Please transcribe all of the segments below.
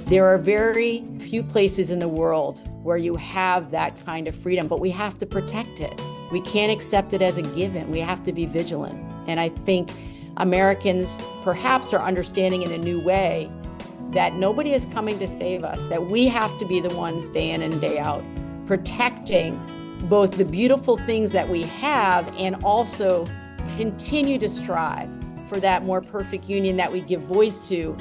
There are very few places in the world where you have that kind of freedom, but we have to protect it. We can't accept it as a given. We have to be vigilant. And I think Americans perhaps are understanding in a new way that nobody is coming to save us, that we have to be the ones day in and day out, protecting both the beautiful things that we have and also continue to strive for that more perfect union that we give voice to.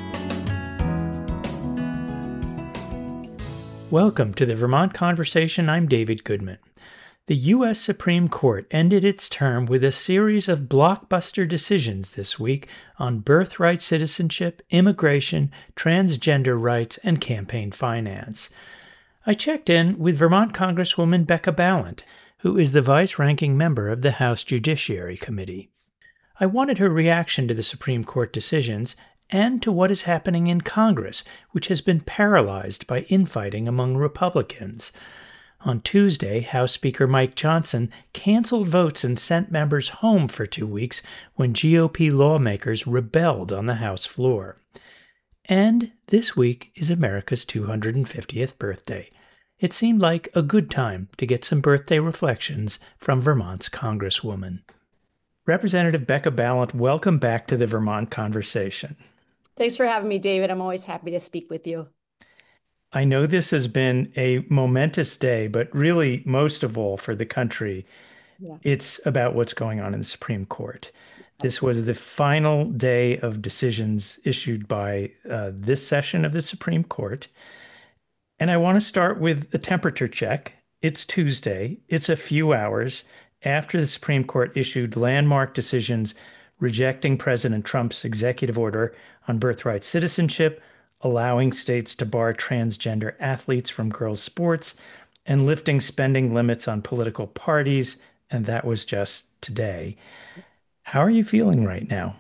Welcome to the Vermont Conversation. I'm David Goodman. The U.S. Supreme Court ended its term with a series of blockbuster decisions this week on birthright citizenship, immigration, transgender rights, and campaign finance. I checked in with Vermont Congresswoman Becca Balint, who is the vice-ranking member of the House Judiciary Committee. I wanted her reaction to the Supreme Court decisions and to what is happening in Congress, which has been paralyzed by infighting among Republicans. On Tuesday, House Speaker Mike Johnson canceled votes and sent members home for 2 weeks when GOP lawmakers rebelled on the House floor. And this week is America's 250th birthday. It seemed like a good time to get some birthday reflections from Vermont's Congresswoman. Representative Becca Balint, welcome back to the Vermont Conversation. Thanks for having me, David. I'm always happy to speak with you. I know this has been a momentous day, but really, most of all, for the country, it's about what's going on in the Supreme Court. This was the final day of decisions issued by this session of the Supreme Court. And I want to start with a temperature check. It's Tuesday. It's a few hours after the Supreme Court issued landmark decisions rejecting President Trump's executive order on birthright citizenship, allowing states to bar transgender athletes from girls' sports, and lifting spending limits on political parties. And that was just today. How are you feeling right now?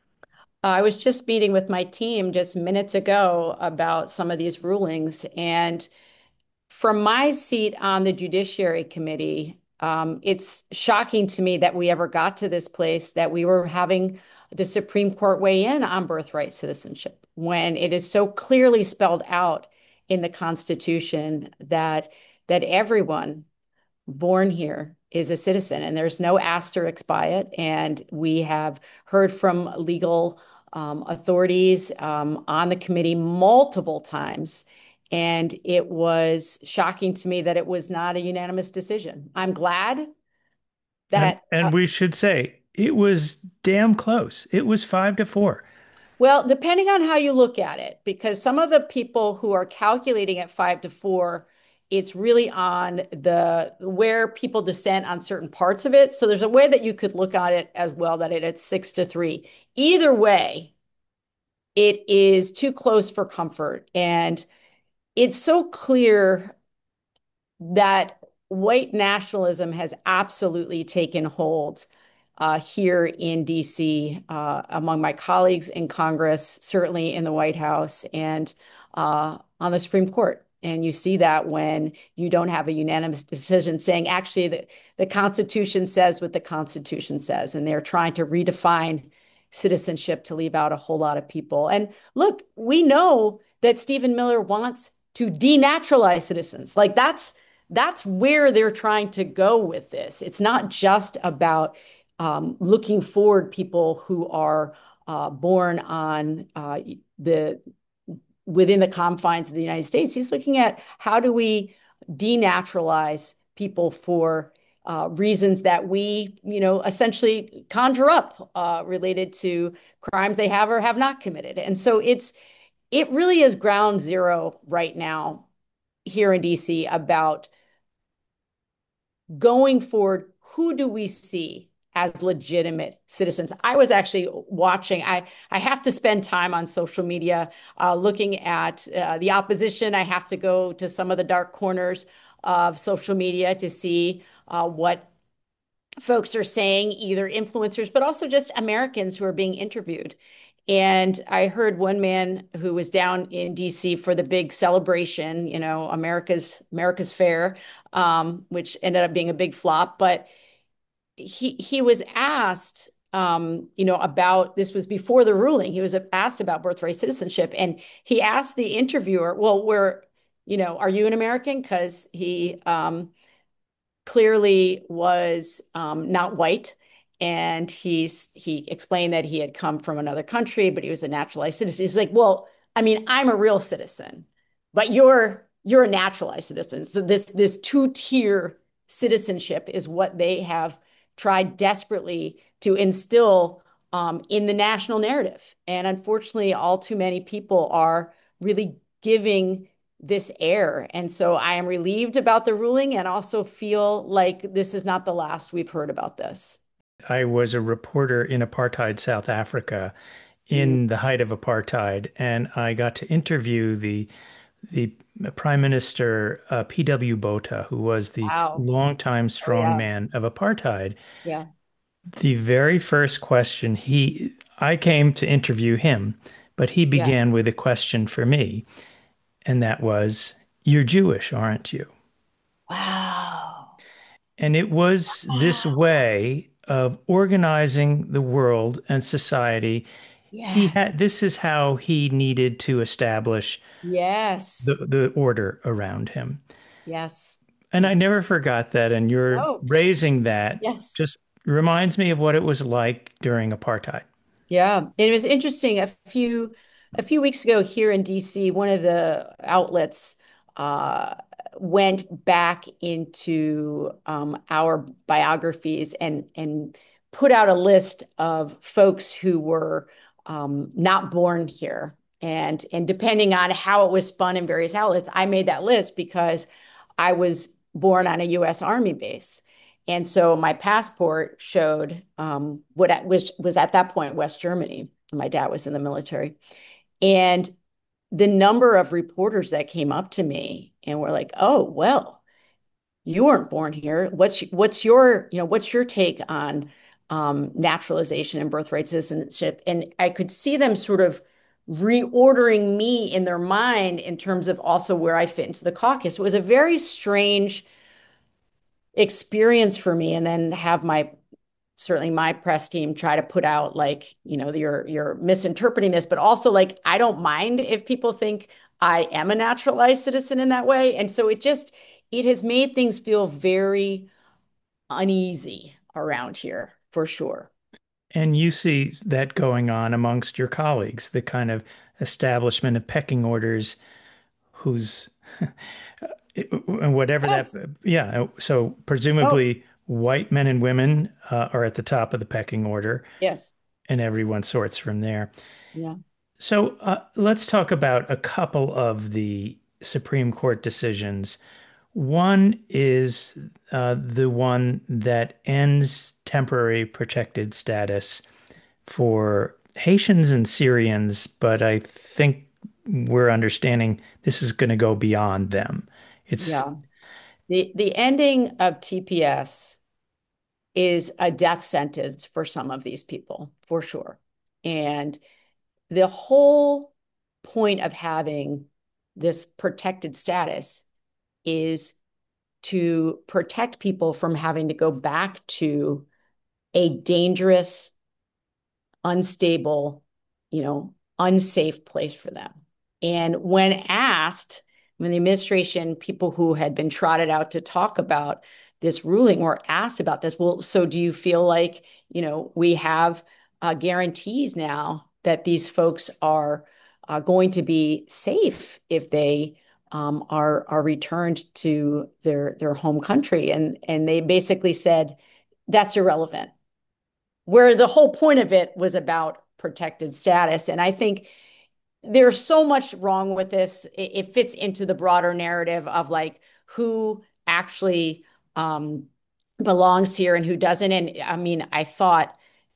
I was just meeting with my team just minutes ago about some of these rulings. And from my seat on the Judiciary Committee, it's shocking to me that we ever got to this place that we were having the Supreme Court weigh in on birthright citizenship when it is so clearly spelled out in the Constitution that everyone born here is a citizen, and there's no asterisk by it. And we have heard from legal authorities on the committee multiple times. And it was shocking to me that it was not a unanimous decision. I'm glad And, that, and we should say it was damn close. It was 5-4. well, depending on how you look at it, because some of the people who are calculating at 5-4, it's really on the where people dissent on certain parts of it. So there's a way that you could look at it as well, that it's 6-3. Either way, it is too close for comfort. And it's so clear that white nationalism has absolutely taken hold here in DC, among my colleagues in Congress, certainly in the White House, and on the Supreme Court. And you see that when you don't have a unanimous decision saying, actually, the Constitution says what the Constitution says, and they're trying to redefine citizenship to leave out a whole lot of people. And look, we know that Stephen Miller wants to denaturalize citizens. Like that's where they're trying to go with this. It's not just about looking forward people who are born on the within the confines of the United States. He's looking at how do we denaturalize people for reasons that we, essentially conjure up related to crimes they have or have not committed. And so it really is ground zero right now here in DC about going forward. Who do we see as legitimate citizens? I was actually watching, I have to spend time on social media looking at the opposition. I have to go to some of the dark corners of social media to see what folks are saying, either influencers, but also just Americans who are being interviewed. And I heard one man who was down in DC for the big celebration, America's Fair, which ended up being a big flop. But he was asked about this was before the ruling. He was asked about birthright citizenship, and he asked the interviewer, "Well, are you an American?" Because he clearly was not white. And he explained that he had come from another country, but he was a naturalized citizen. He's like, well, I mean, I'm a real citizen, but you're a naturalized citizen. So this two-tier citizenship is what they have tried desperately to instill in the national narrative. And unfortunately, all too many people are really giving this air. And so I am relieved about the ruling and also feel like this is not the last we've heard about this. I was a reporter in apartheid South Africa Mm. in the height of apartheid, and I got to interview the Prime Minister P.W. Botha, who was the Wow. longtime Oh, yeah. strongman of apartheid. Yeah. The very first question I came to interview him, but he Yeah. began with a question for me, and that was, "You're Jewish, aren't you?" Wow. And it was this Wow. way of organizing the world and society. Yeah. This is how he needed to establish Yes. the order around him. Yes. And I never forgot that. And you're Oh, raising that yes. just reminds me of what it was like during apartheid. Yeah, it was interesting. A few weeks ago here in DC, one of the outlets uh, went back into our biographies and put out a list of folks who were not born here. And depending on how it was spun in various outlets, I made that list because I was born on a U.S. Army base. And so my passport showed which was at that point West Germany. My dad was in the military. And the number of reporters that came up to me and were like, "Oh, well, you weren't born here. What's your take on naturalization and birthright citizenship?" And I could see them sort of reordering me in their mind in terms of also where I fit into the caucus. It was a very strange experience for me, and then have my certainly my press team try to put out like, you're misinterpreting this, but also like I don't mind if people think I am a naturalized citizen in that way. And so it has made things feel very uneasy around here for sure. And you see that going on amongst your colleagues, the kind of establishment of pecking orders who's and whatever that, Yes. yeah. So Oh, presumably white men and women are at the top of the pecking order, yes. and everyone sorts from there. Yeah. So let's talk about a couple of the Supreme Court decisions. One is the one that ends temporary protected status for Haitians and Syrians, but I think we're understanding this is going to go beyond them. It's Yeah. The ending of TPS is a death sentence for some of these people, for sure. And the whole point of having this protected status is to protect people from having to go back to a dangerous, unstable, unsafe place for them. And when the administration, people who had been trotted out to talk about this ruling were asked about this, well, so do you feel like, we have guarantees now that these folks are going to be safe if they are returned to their home country? And they basically said that's irrelevant, where the whole point of it was about protected status. And I think there's so much wrong with this. It fits into the broader narrative of like who actually um, belongs here and who doesn't. And I mean, I thought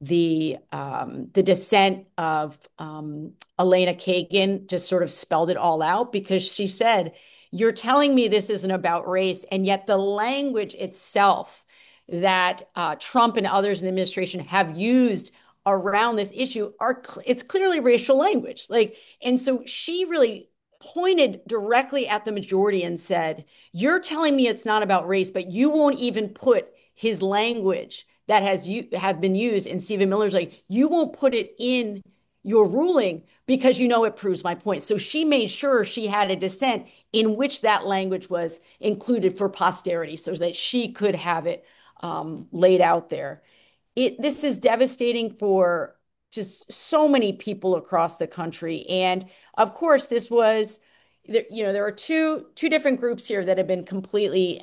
the dissent of Elena Kagan just sort of spelled it all out, because she said, "You're telling me this isn't about race, and yet the language itself that Trump and others in the administration have used around this issue it's clearly racial language." Like, and so she really pointed directly at the majority and said, "You're telling me it's not about race, but you won't even put his language that have been used. And Stephen Miller's like, you won't put it in your ruling because you know it proves my point. So she made sure she had a dissent in which that language was included for posterity so that she could have it laid out there. This is devastating for just so many people across the country. And of course, this was there are two different groups here that have been completely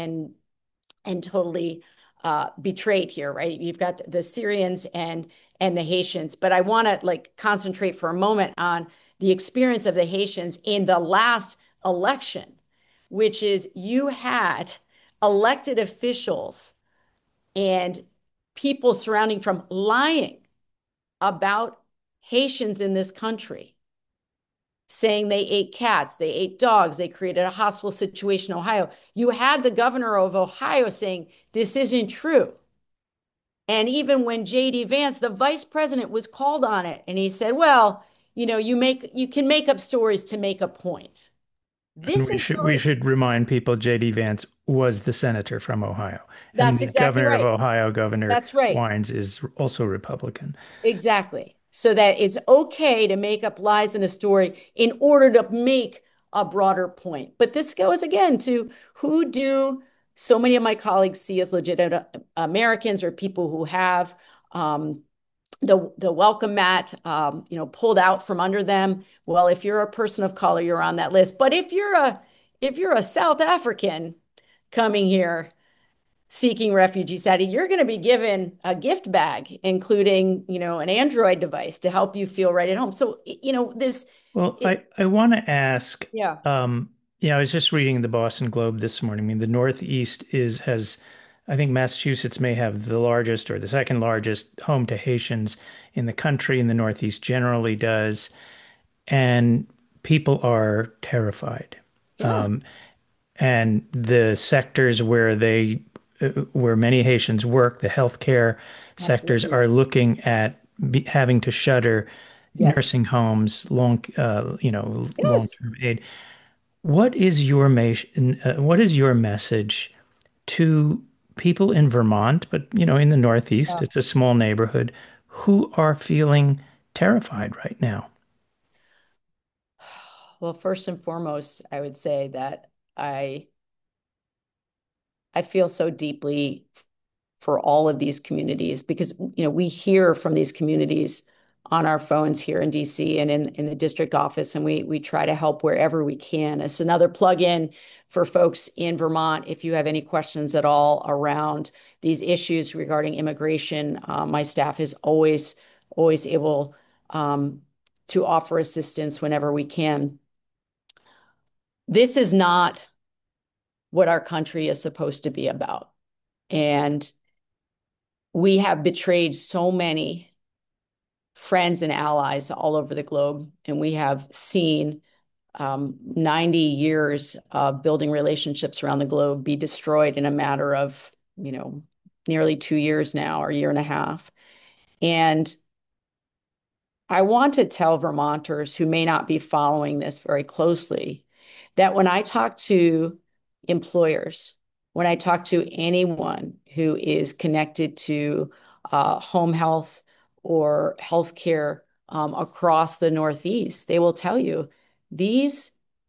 and totally betrayed here, right? You've got the Syrians and the Haitians, but I want to like concentrate for a moment on the experience of the Haitians in the last election, which is you had elected officials and people surrounding Trump lying about Haitians in this country, saying they ate cats, they ate dogs, they created a hostile situation in Ohio. You had the governor of Ohio saying this isn't true. And even when J.D. Vance, the vice president, was called on it, and he said, well, you can make up stories to make a point. And This is we should remind people J.D. Vance was the senator from Ohio, and that's the exactly governor of right. Ohio, Governor That's right. Wines, is also Republican. Exactly. So that it's okay to make up lies in a story in order to make a broader point. But this goes again to who do so many of my colleagues see as legitimate Americans or people who have um, the welcome mat, pulled out from under them. Well, if you're a person of color, you're on that list. But if you're a South African coming here, seeking refugee status, you're going to be given a gift bag, including, an Android device to help you feel right at home. So, Well, it, I want to ask, yeah, I was just reading the Boston Globe this morning. I mean, the Northeast I think Massachusetts may have the largest or the second largest home to Haitians in the country, and the Northeast generally does. And people are terrified. yeah, And the sectors where many Haitians work, the healthcare sectors, absolutely. are looking at having to shutter Yes. nursing homes, Yes. long-term aid. What is your message to people in Vermont, but in the Northeast, Yeah. it's a small neighborhood, who are feeling terrified right now? Well, first and foremost, I would say that I I feel so deeply for all of these communities because we hear from these communities on our phones here in DC and in the district office, and we try to help wherever we can. It's another plug-in for folks in Vermont. If you have any questions at all around these issues regarding immigration, my staff is always able to offer assistance whenever we can. This is not what our country is supposed to be about. And we have betrayed so many friends and allies all over the globe, and we have seen 90 years of building relationships around the globe be destroyed in a matter of, nearly 2 years now, or a year and a half. And I want to tell Vermonters who may not be following this very closely that when I talk to employers, when I talk to anyone who is connected to home health or healthcare across the Northeast, they will tell you these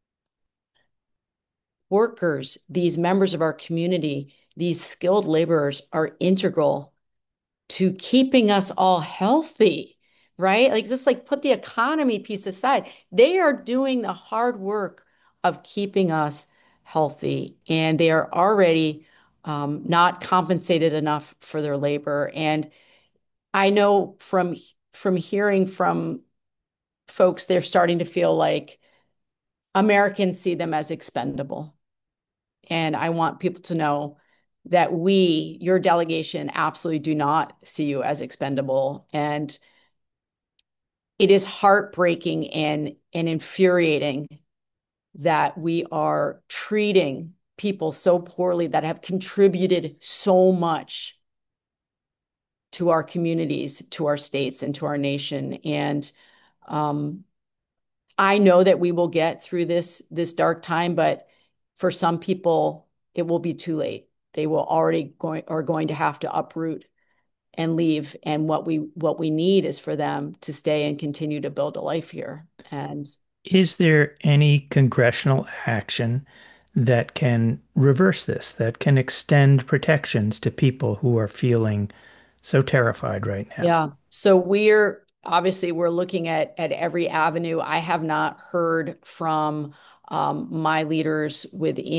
workers, these members of our community, these skilled laborers are integral to keeping us all healthy, right? Like just like put the economy piece aside. They are doing the hard work of keeping us healthy, and they are already not compensated enough for their labor. And I know from hearing from folks, they're starting to feel like Americans see them as expendable. And I want people to know that your delegation, absolutely do not see you as expendable. And it is heartbreaking and infuriating that we are treating people so poorly that have contributed so much to our communities, to our states, and to our nation. And um, I know that we will get through this dark time, but for some people, it will be too late. They will already going are going to have to uproot and leave. And what we need is for them to stay and continue to build a life here. And Is there any congressional action that can reverse this, that can extend protections to people who are feeling so terrified right now? yeah. So we're looking at every avenue. I have not heard from my leaders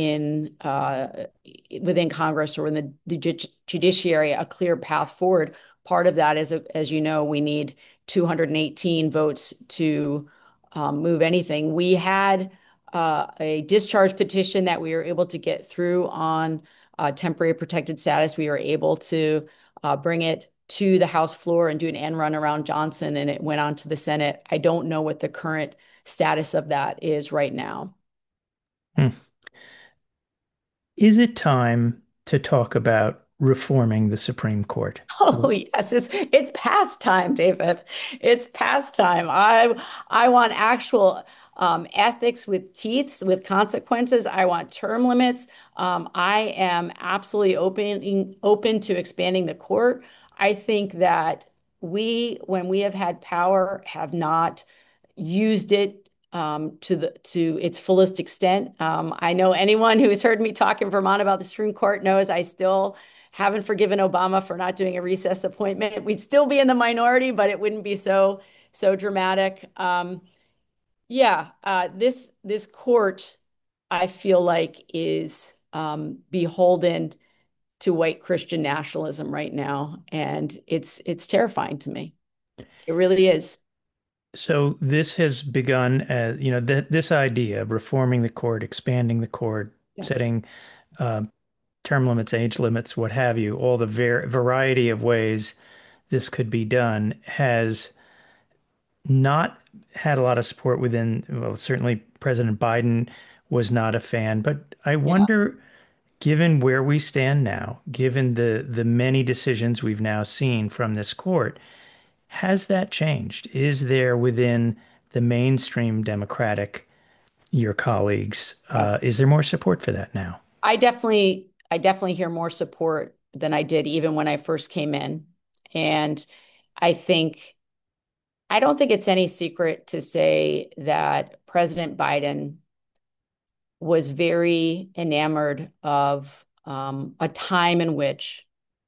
within Congress or in the judiciary a clear path forward. Part of that is, as you know, we need 218 votes to move anything. We had a discharge petition that we were able to get through on temporary protected status. We were able to bring it to the House floor and do an end run around Johnson, and it went on to the Senate. I don't know what the current status of that is right now. Hmm. Is it time to talk about reforming the Supreme Court? Oh yes, it's past time, David. It's past time. I want actual ethics with teeth, with consequences. I want term limits. I am absolutely open to expanding the court. I think that when we have had power, have not used it to its fullest extent. I know anyone who has heard me talk in Vermont about the Supreme Court knows I still haven't forgiven Obama for not doing a recess appointment. We'd still be in the minority, but it wouldn't be so dramatic. Yeah, this court, I feel like, is beholden to white Christian nationalism right now, and it's terrifying to me. It really is. So this has begun as, this idea of reforming the court, expanding the court, Yeah. setting uh, term limits, age limits, what have you, all the variety of ways this could be done has not had a lot of support within, well, certainly President Biden was not a fan, but I Yeah. wonder, given where we stand now, given the many decisions we've now seen from this court, has that changed? Is there within the mainstream Democratic, your colleagues, is there more support for that now? I definitely hear more support than I did even when I first came in. And I think I don't think it's any secret to say that President Biden was very enamored of a time in which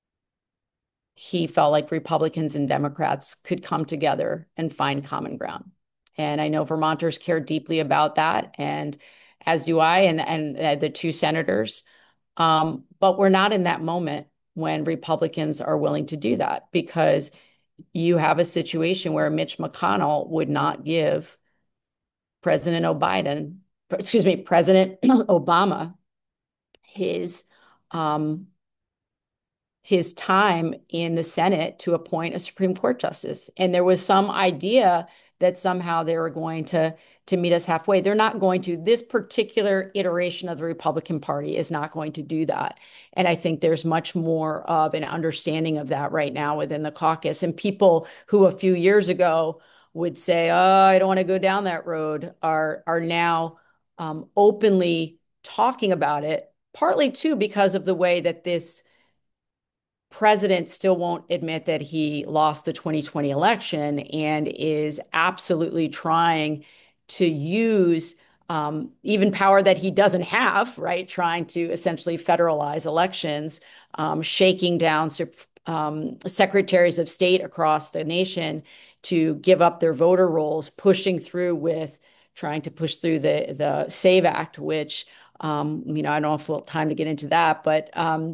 he felt like Republicans and Democrats could come together and find common ground. And I know Vermonters care deeply about that, and as do I, and the two senators. But we're not in that moment when Republicans are willing to do that because you have a situation where Mitch McConnell would not give President Obama his um, his time in the Senate to appoint a Supreme Court justice. And there was some idea that somehow they were going to meet us halfway. They're not going to. This particular iteration of the Republican Party is not going to do that. And I think there's much more of an understanding of that right now within the caucus. And people who a few years ago would say, "Oh, I don't want to go down that road," are now openly talking about it. Partly too because of the way that this president still won't admit that he lost the 2020 election and is absolutely trying to use even power that he doesn't have, right? Trying to essentially federalize elections, shaking down secretaries of state across the nation to give up their voter rolls, pushing through with trying to push through the SAVE Act, which I don't know if we'll have time to get into that, but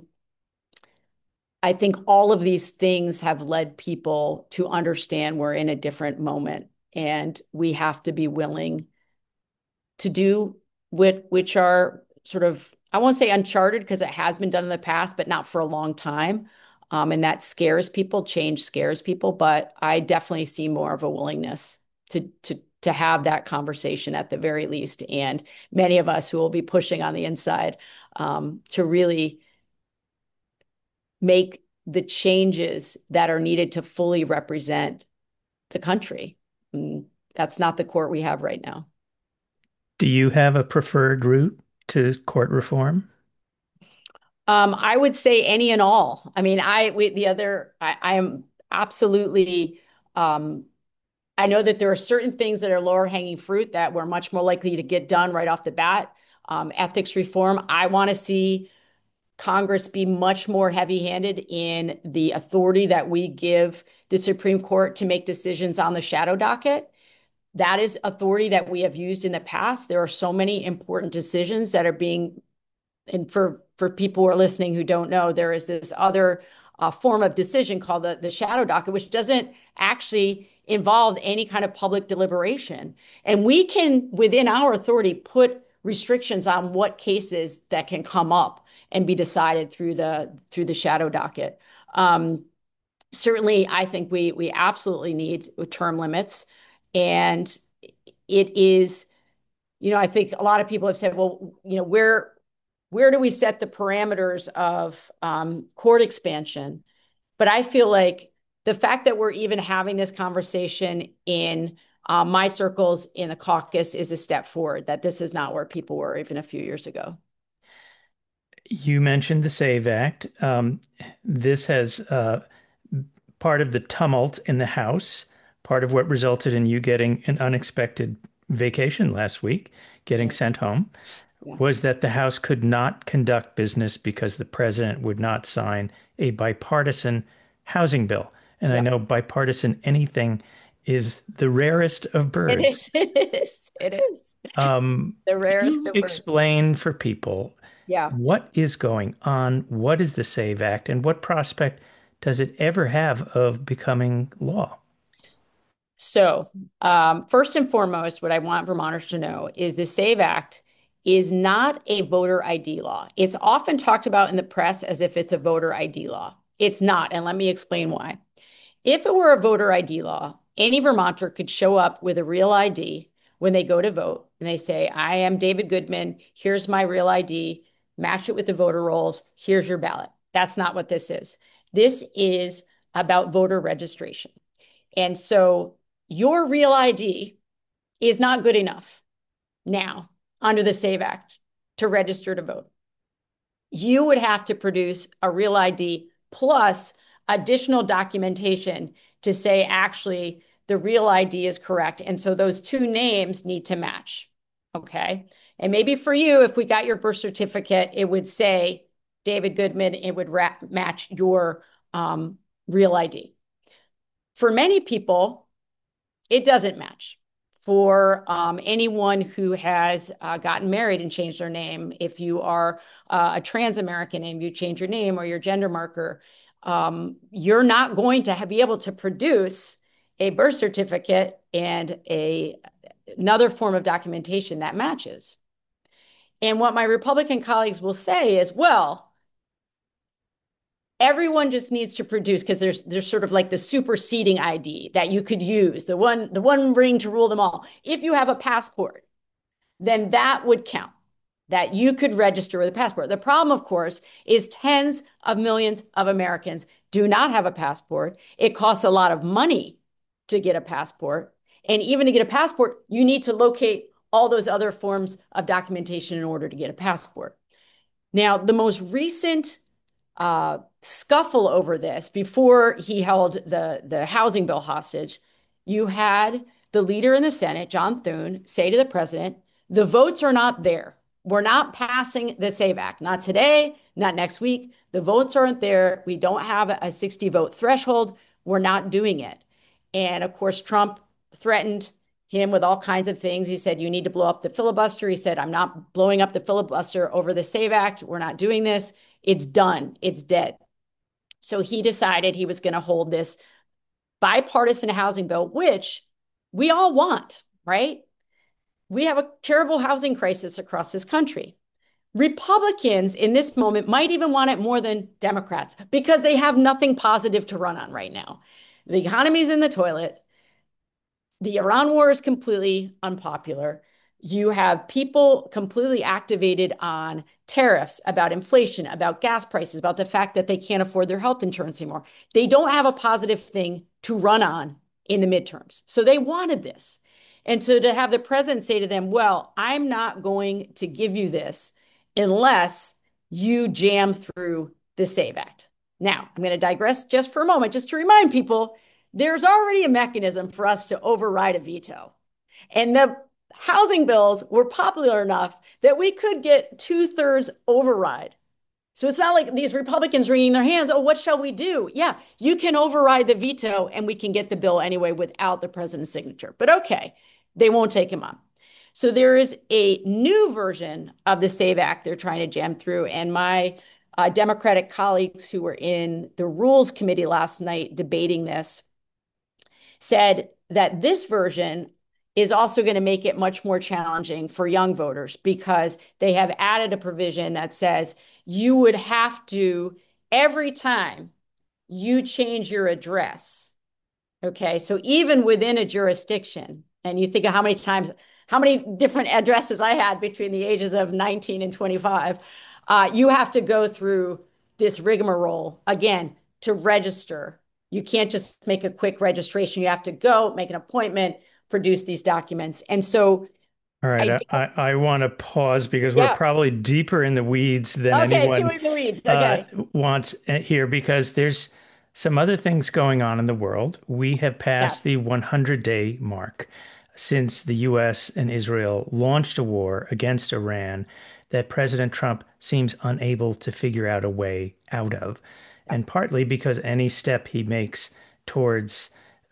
I think all of these things have led people to understand we're in a different moment and we have to be willing to do which are sort of, I won't say uncharted because it has been done in the past, but not for a long time. And that scares people, change scares people, but I definitely see more of a willingness to have that conversation at the very least. And many of us who will be pushing on the inside to really make the changes that are needed to fully represent the country. And that's not the court we have right now. Do you have a preferred route to court reform? I would say any and all. I mean, I am absolutely, um, I know that there are certain things that are lower hanging fruit that we're much more likely to get done right off the bat. Ethics reform, I want to see Congress be much more heavy-handed in the authority that we give the Supreme Court to make decisions on the shadow docket. That is authority that we have used in the past. There are so many important decisions that are being, and for people who are listening who don't know, there is this other form of decision called the shadow docket, which doesn't actually involve any kind of public deliberation. And we can, within our authority, put restrictions on what cases that can come up and be decided through the shadow docket. Um, Certainly, I think we absolutely need term limits, and it is, I think a lot of people have said, well, where do we set the parameters of court expansion? But I feel like the fact that we're even having this conversation in my circles in the caucus is a step forward, that this is not where people were even a few years ago. You mentioned the SAVE Act. This has part of the tumult in the House, part of what resulted in you getting an unexpected vacation last week, getting Yeah. sent home, Yeah. was that the House could not conduct business because the president would not sign a bipartisan housing bill. And I Yeah. know bipartisan anything is the rarest of It birds. is. It is. It is the Could rarest you of birds. explain for people Yeah. what is going on? What is the SAVE Act, and what prospect does it ever have of becoming law? So, first and foremost, what I want Vermonters to know is the SAVE Act is not a voter ID law. It's often talked about in the press as if it's a voter ID law. It's not, and let me explain why. If it were a voter ID law, any Vermonter could show up with a real ID when they go to vote and they say, I am David Goodman. Here's my real ID. Match it with the voter rolls. Here's your ballot. That's not what this is. This is about voter registration. And so your real ID is not good enough now under the SAVE Act to register to vote. You would have to produce a real ID plus additional documentation to say actually the real ID is correct. And so those two names need to match. Okay. And maybe for you, if we got your birth certificate, it would say David Goodman, it would match your real ID. For many people, it doesn't match. For anyone who has gotten married and changed their name, if you are a trans American and you change your name or your gender marker, you're not going to be able to produce a birth certificate and another form of documentation that matches. And what my Republican colleagues will say is, well, everyone just needs to produce because there's sort of like the superseding ID that you could use, the one ring to rule them all. If you have a passport, then that would count. That you could register with a passport. The problem, of course, is tens of millions of Americans do not have a passport. It costs a lot of money to get a passport. And even to get a passport, you need to locate all those other forms of documentation in order to get a passport. Now, the most recent scuffle over this before he held the housing bill hostage, you had the leader in the Senate, John Thune, say to the president, the votes are not there. We're not passing the SAVE Act. Not today, not next week. The votes aren't there. We don't have a 60 vote threshold. We're not doing it. And of course, Trump threatened him with all kinds of things. He said, you need to blow up the filibuster. He said, I'm not blowing up the filibuster over the SAVE Act. We're not doing this. It's done. It's dead. So he decided he was going to hold this bipartisan housing bill, which we all want, right? We have a terrible housing crisis across this country. Republicans in this moment might even want it more than Democrats because they have nothing positive to run on right now. The economy's in the toilet. The Iran war is completely unpopular. You have people completely activated on tariffs, about inflation, about gas prices, about the fact that they can't afford their health insurance anymore. They don't have a positive thing to run on in the midterms. So they wanted this. And so to have the president say to them, well, I'm not going to give you this unless you jam through the SAVE Act. Now, I'm going to digress just for a moment, just to remind people there's already a mechanism for us to override a veto. And the housing bills were popular enough that we could get two-thirds override. So it's not like these Republicans wringing their hands. Oh, what shall we do? Yeah, you can override the veto and we can get the bill anyway without the president's signature. But okay, they won't take him on. So there is a new version of the SAVE Act they're trying to jam through. And my Democratic colleagues who were in the Rules Committee last night debating this said that this version is also going to make it much more challenging for young voters because they have added a provision that says you would have to, every time you change your address, okay, so even within a jurisdiction, and you think of how many times, how many different addresses I had between the ages of 19 and 25, you have to go through this rigmarole again to register. You can't just make a quick registration. You have to go make an appointment, produce these documents. And so All right, I, I want to pause because we're yeah, probably deeper in the weeds than okay, two anyone in the weeds. Okay. wants here because there's some other things going on in the world. We have Yeah. passed the 100-day mark since the US and Israel launched a war against Iran that President Trump seems unable to figure out a way out of. Yeah. And partly because any step he makes towards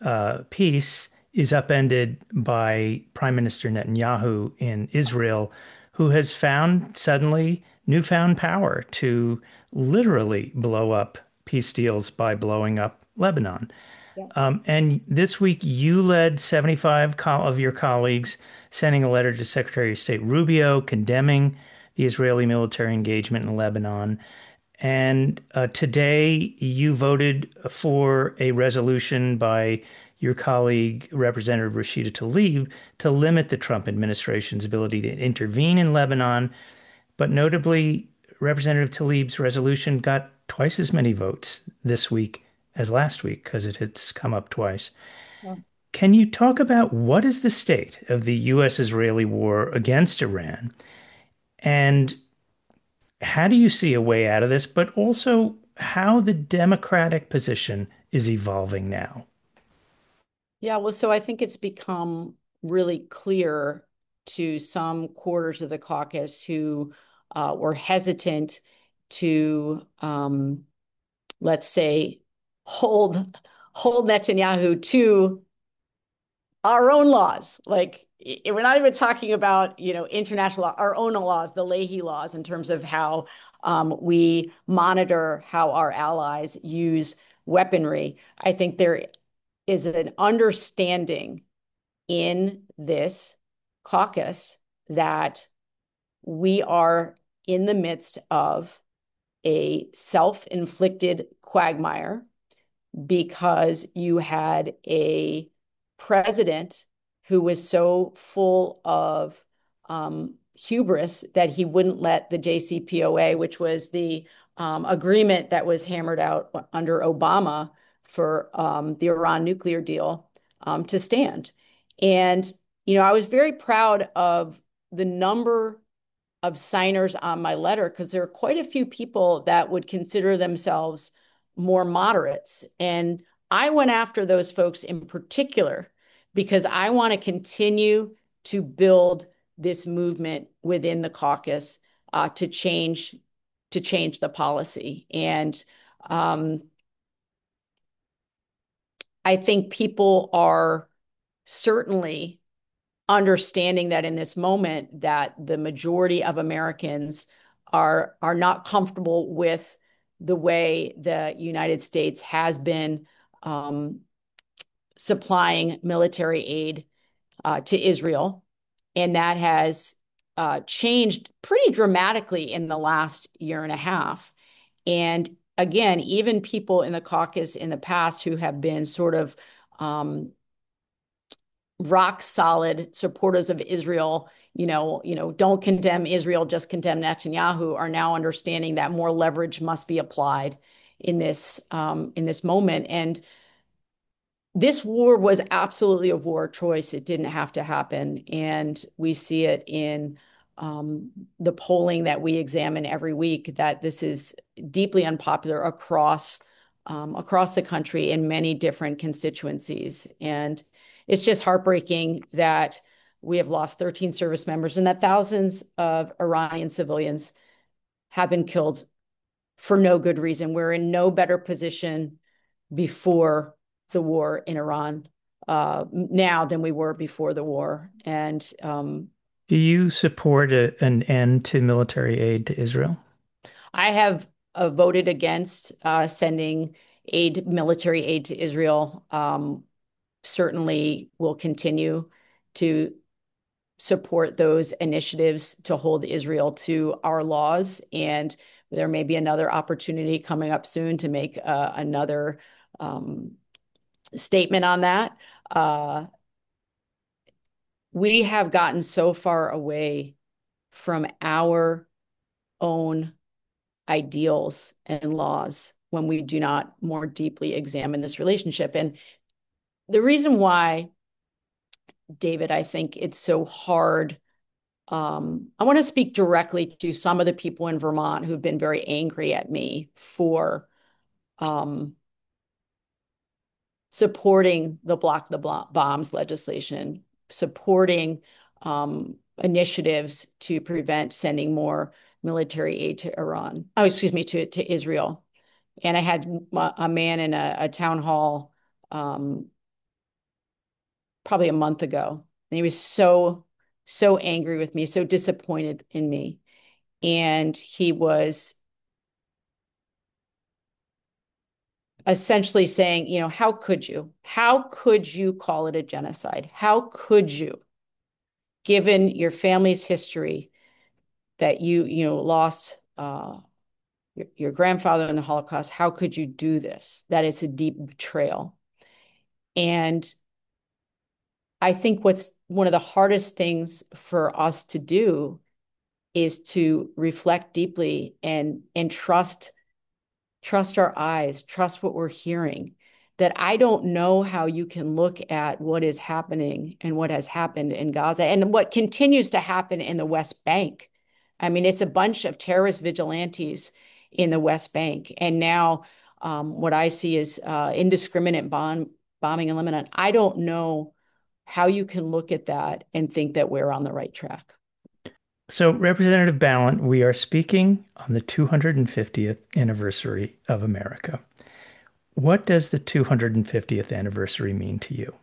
peace is upended by Prime Minister Netanyahu in Israel, who has found suddenly newfound power to literally blow up peace deals by blowing up Lebanon. Yes. And this week, you led 75 of your colleagues sending a letter to Secretary of State Rubio condemning the Israeli military engagement in Lebanon. And today, you voted for a resolution by your colleague, Representative Rashida Tlaib, to limit the Trump administration's ability to intervene in Lebanon. But notably, Representative Tlaib's resolution got twice as many votes this week as last week because it has come up twice. Yeah. Can you talk about what is the state of the U.S.-Israeli war against Iran, and how do you see a way out of this, but also how the Democratic position is evolving now? Yeah, well, so I think it's become really clear to some quarters of the caucus who were hesitant to, let's say, hold hold Netanyahu to our own laws. Like we're not even talking about, international law, our own laws, the Leahy laws, in terms of how we monitor how our allies use weaponry. I think there is an understanding in this caucus that we are in the midst of a self-inflicted quagmire because you had a president who was so full of hubris that he wouldn't let the JCPOA, which was the agreement that was hammered out under Obama for the Iran nuclear deal, to stand. And, I was very proud of the number of signers on my letter because there are quite a few people that would consider themselves more moderates. And I went after those folks in particular because I want to continue to build this movement within the caucus to change the policy. And I think people are certainly understanding that in this moment that the majority of Americans are not comfortable with the way the United States has been supplying military aid to Israel, and that has changed pretty dramatically in the last year and a half. And again, even people in the caucus in the past who have been sort of rock solid supporters of Israel, don't condemn Israel, just condemn Netanyahu, are now understanding that more leverage must be applied in this moment. And this war was absolutely a war choice. It didn't have to happen, and we see it in the polling that we examine every week that this is deeply unpopular across the country in many different constituencies. And it's just heartbreaking that we have lost 13 service members and that thousands of Iranian civilians have been killed for no good reason. We're in no better position before the war in Iran now than we were before the war. And Do you support an end to military aid to Israel? I have voted against sending military aid to Israel. Certainly will continue to support those initiatives to hold Israel to our laws. And there may be another opportunity coming up soon to make another statement on that. We have gotten so far away from our own ideals and laws when we do not more deeply examine this relationship. And the reason why, David, I think it's so hard. I want to speak directly to some of the people in Vermont who've been very angry at me for um, supporting the Block the Bombs legislation, supporting initiatives to prevent sending more military aid to Iran. Oh, excuse me, to Israel. And I had a man in a town hall um, probably a month ago, and he was so angry with me, so disappointed in me, and he was essentially saying, how could you? How could you call it a genocide? How could you, given your family's history, that you lost your grandfather in the Holocaust? How could you do this? That it's a deep betrayal. And I think what's one of the hardest things for us to do is to reflect deeply and trust our eyes, trust what we're hearing. That I don't know how you can look at what is happening and what has happened in Gaza and what continues to happen in the West Bank. I mean, it's a bunch of terrorist vigilantes in the West Bank. And now what I see is indiscriminate bombing in Lebanon. I don't know how you can look at that and think that we're on the right track. So, Representative Balint, we are speaking on the 250th anniversary of America. What does the 250th anniversary mean to you?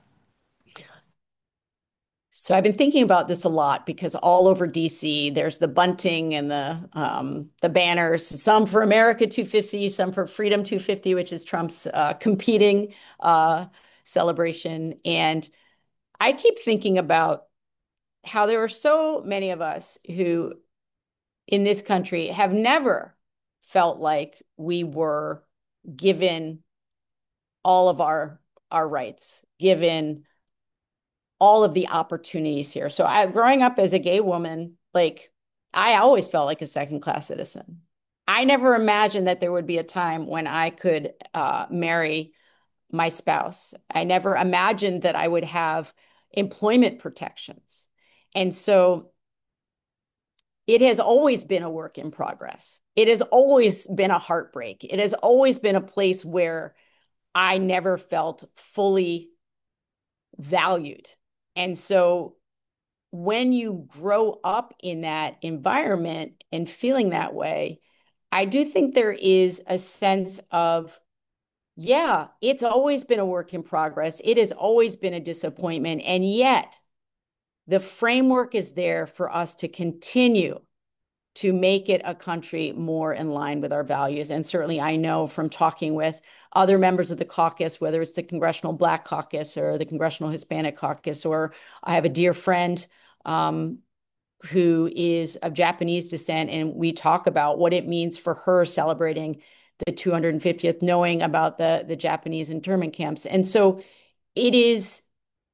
So I've been thinking about this a lot because all over DC, there's the bunting and the banners, some for America 250, some for Freedom 250, which is Trump's competing celebration. And I keep thinking about how there are so many of us who in this country have never felt like we were given all of our rights, given all of the opportunities here. So growing up as a gay woman, like I always felt like a second class citizen. I never imagined that there would be a time when I could marry my spouse. I never imagined that I would have employment protections. And so it has always been a work in progress. It has always been a heartbreak. It has always been a place where I never felt fully valued. And so when you grow up in that environment and feeling that way, I do think there is a sense of, yeah, it's always been a work in progress. It has always been a disappointment. And yet, the framework is there for us to continue to make it a country more in line with our values. And certainly, I know from talking with other members of the caucus, whether it's the Congressional Black Caucus or the Congressional Hispanic Caucus, or I have a dear friend who is of Japanese descent, and we talk about what it means for her celebrating the 250th, knowing about the Japanese internment camps. And so it is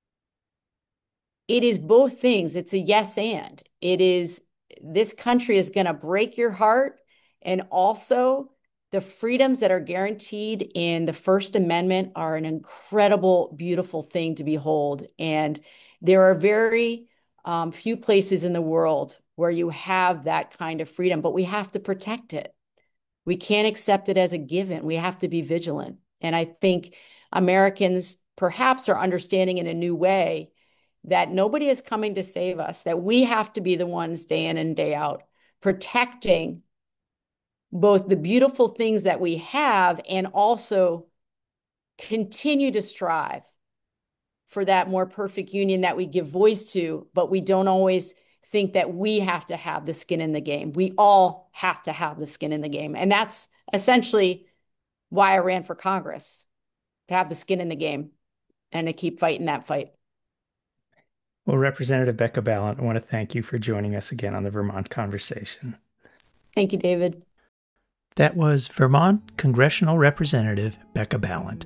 both things. It's a yes and. It is this country is going to break your heart, and also the freedoms that are guaranteed in the First Amendment are an incredible, beautiful thing to behold. And there are very few places in the world where you have that kind of freedom, but we have to protect it. We can't accept it as a given. We have to be vigilant. And I think Americans perhaps are understanding in a new way that nobody is coming to save us, that we have to be the ones day in and day out protecting both the beautiful things that we have and also continue to strive for that more perfect union that we give voice to, but we don't always think that we have to have the skin in the game. We all have to have the skin in the game. And that's essentially why I ran for Congress, to have the skin in the game and to keep fighting that fight. Well, Representative Becca Balint, I want to thank you for joining us again on the Vermont Conversation. Thank you, David. That was Vermont Congressional Representative Becca Balint.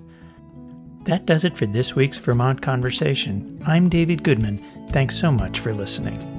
That does it for this week's Vermont Conversation. I'm David Goodman. Thanks so much for listening.